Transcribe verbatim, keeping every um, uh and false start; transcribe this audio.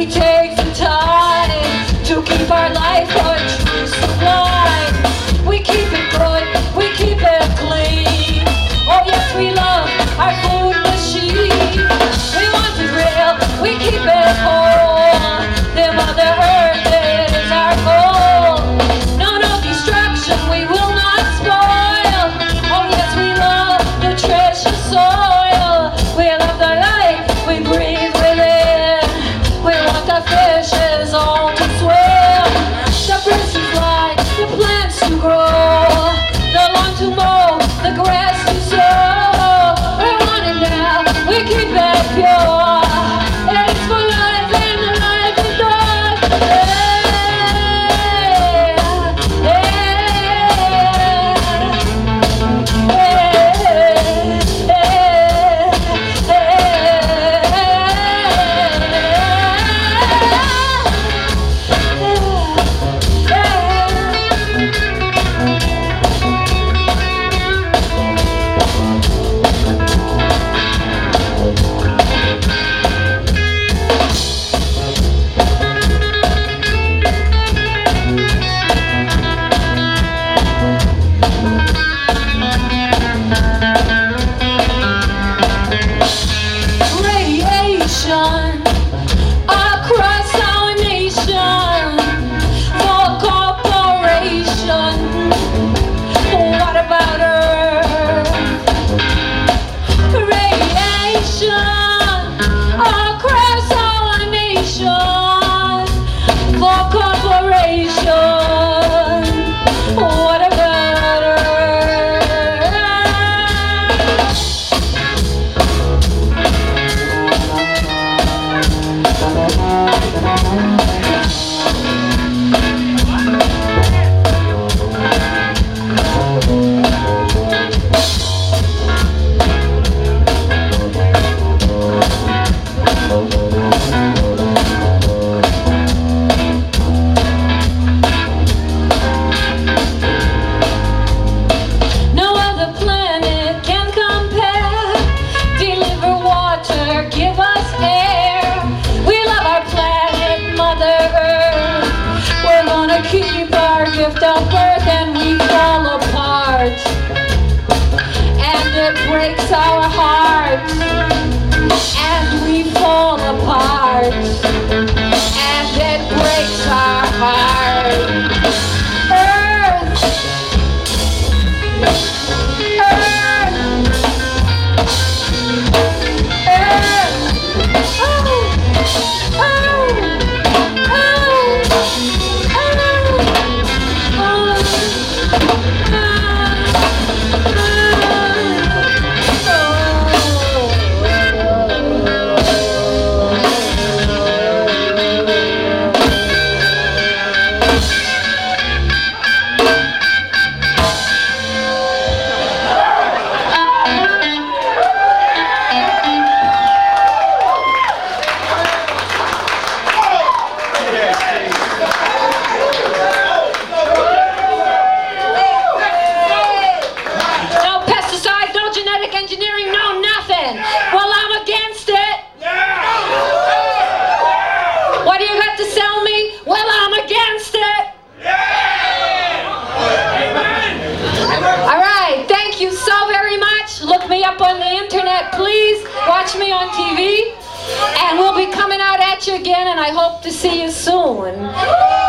We take the time to keep our life a true sublime. We keep it good, we keep it clean. Oh yes, we love our food machine. We want it real, we keep it whole. The Mother Earth is our goal. No, no destruction, we will not spoil. Oh yes, we love the treasure soil. We love the life we breathe within. We want the fishes all to swim, the birds to fly, the plants to grow, the lawn to mow, the grass to sow. We want it now, we keep it pure. It's for life and the life is ours. Yeah, radiation across our nation for corporation. What about Earth? Radiation across our nation for corporation. What about Earth? No other planet can compare. Deliver water, give us air. We love our planet, Mother Earth. We're gonna keep our gift of birth, and we fall apart, and it breaks our hearts, and we fall apart, and it breaks our heart. Earth, Earth, Earth. Oh, oh, oh, oh, no pesticides, no genetic engineering, no nothing. Well, I'm against it. What do you got to sell me? Well, I'm against it. All right, thank you so very much. Look me up on the internet, please. Watch me on T V. And we'll be coming out at you again, and I hope to see you soon.